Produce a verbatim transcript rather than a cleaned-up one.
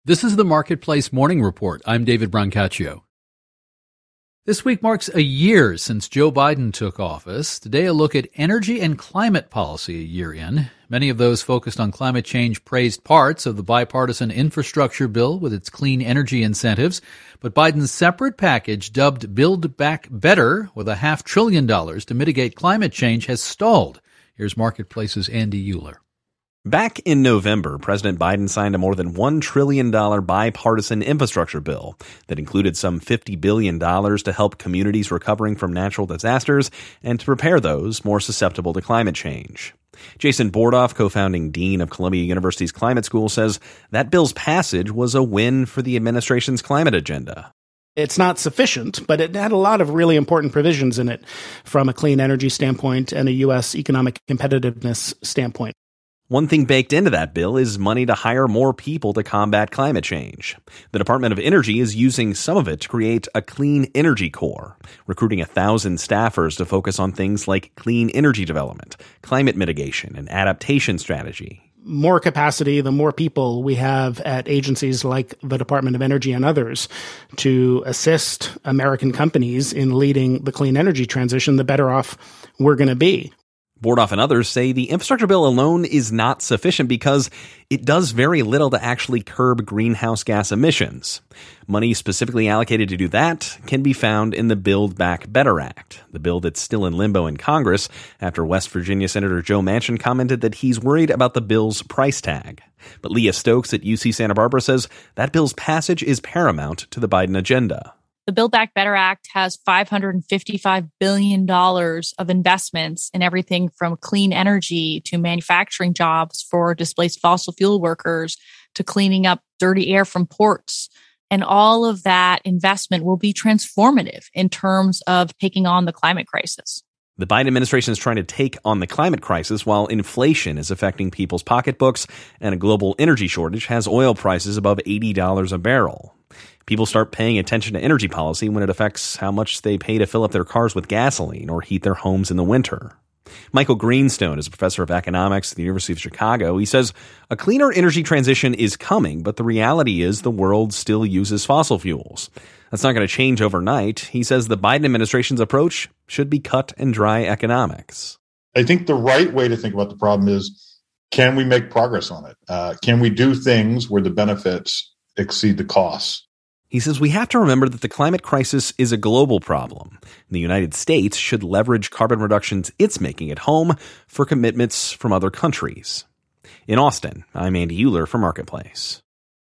This is the Marketplace Morning Report. I'm David Brancaccio. This week marks a year since Joe Biden took office. Today, a look at energy and climate policy a year in. Many of those focused on climate change praised parts of the bipartisan infrastructure bill with its clean energy incentives. But Biden's separate package, dubbed Build Back Better, with a half trillion dollars to mitigate climate change, has stalled. Here's Marketplace's Andy Euler. Back in November, President Biden signed a more than one trillion dollars bipartisan infrastructure bill that included some fifty billion dollars to help communities recovering from natural disasters and to prepare those more susceptible to climate change. Jason Bordoff, co-founding dean of Columbia University's Climate School, says that bill's passage was a win for the administration's climate agenda. It's not sufficient, but it had a lot of really important provisions in it from a clean energy standpoint and a U S economic competitiveness standpoint. One thing baked into that bill is money to hire more people to combat climate change. The Department of Energy is using some of it to create a clean energy corps, recruiting a thousand staffers to focus on things like clean energy development, climate mitigation, and adaptation strategy. More capacity, the more people we have at agencies like the Department of Energy and others to assist American companies in leading the clean energy transition, the better off we're going to be. Bordoff and others say the infrastructure bill alone is not sufficient because it does very little to actually curb greenhouse gas emissions. Money specifically allocated to do that can be found in the Build Back Better Act, the bill that's still in limbo in Congress after West Virginia Senator Joe Manchin commented that he's worried about the bill's price tag. But Leah Stokes at U C Santa Barbara says that bill's passage is paramount to the Biden agenda. The Build Back Better Act has five hundred fifty-five billion dollars of investments in everything from clean energy to manufacturing jobs for displaced fossil fuel workers to cleaning up dirty air from ports. And all of that investment will be transformative in terms of taking on the climate crisis. The Biden administration is trying to take on the climate crisis while inflation is affecting people's pocketbooks and a global energy shortage has oil prices above eighty dollars a barrel. People start paying attention to energy policy when it affects how much they pay to fill up their cars with gasoline or heat their homes in the winter. Michael Greenstone is a professor of economics at the University of Chicago. He says a cleaner energy transition is coming, but the reality is the world still uses fossil fuels. That's not going to change overnight. He says the Biden administration's approach should be cut and dry economics. I think the right way to think about the problem is, can we make progress on it? Uh, can we do things where the benefits exceed the costs? He says we have to remember that the climate crisis is a global problem. The United States should leverage carbon reductions it's making at home for commitments from other countries. In Austin, I'm Andy Euler for Marketplace.